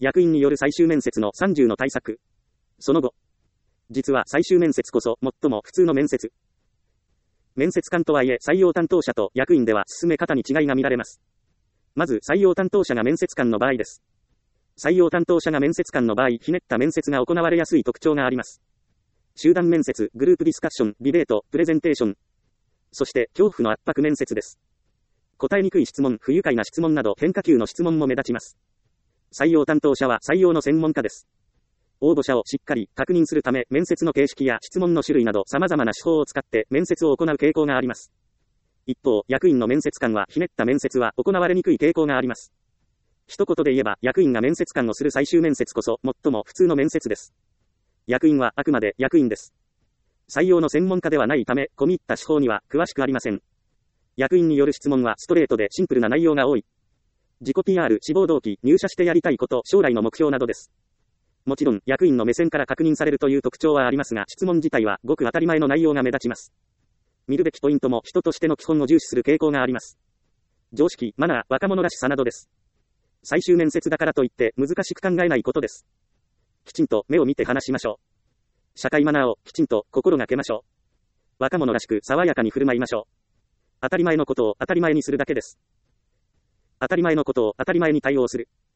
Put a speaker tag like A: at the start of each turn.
A: 役員による最終面接の30の対策。その後。実は最終面接こそ最も普通の面接。面接官とはいえ採用担当者と役員では進め方に違いが見られます。まず採用担当者が面接官の場合です。採用担当者が面接官の場合、ひねった面接が行われやすい特徴があります。集団面接、グループディスカッション、ディベート、プレゼンテーション。そして恐怖の圧迫面接です。答えにくい質問、不愉快な質問など変化球の質問も目立ちます。採用担当者は採用の専門家です。応募者をしっかり確認するため、面接の形式や質問の種類など様々な手法を使って面接を行う傾向があります。一方、役員の面接官はひねった面接は行われにくい傾向があります。一言で言えば、役員が面接官をする最終面接こそ最も普通の面接です。役員はあくまで役員です。採用の専門家ではないため、込み入った手法には詳しくありません。役員による質問はストレートでシンプルな内容が多い。自己 PR、志望動機、入社してやりたいこと、将来の目標などです。もちろん、役員の目線から確認されるという特徴はありますが、質問自体はごく当たり前の内容が目立ちます。見るべきポイントも人としての基本を重視する傾向があります。常識、マナー、若者らしさなどです。最終面接だからといって難しく考えないことです。きちんと目を見て話しましょう。社会マナーをきちんと心がけましょう。若者らしく爽やかに振る舞いましょう。当たり前のことを当たり前にするだけです。当たり前のことを当たり前に対応する。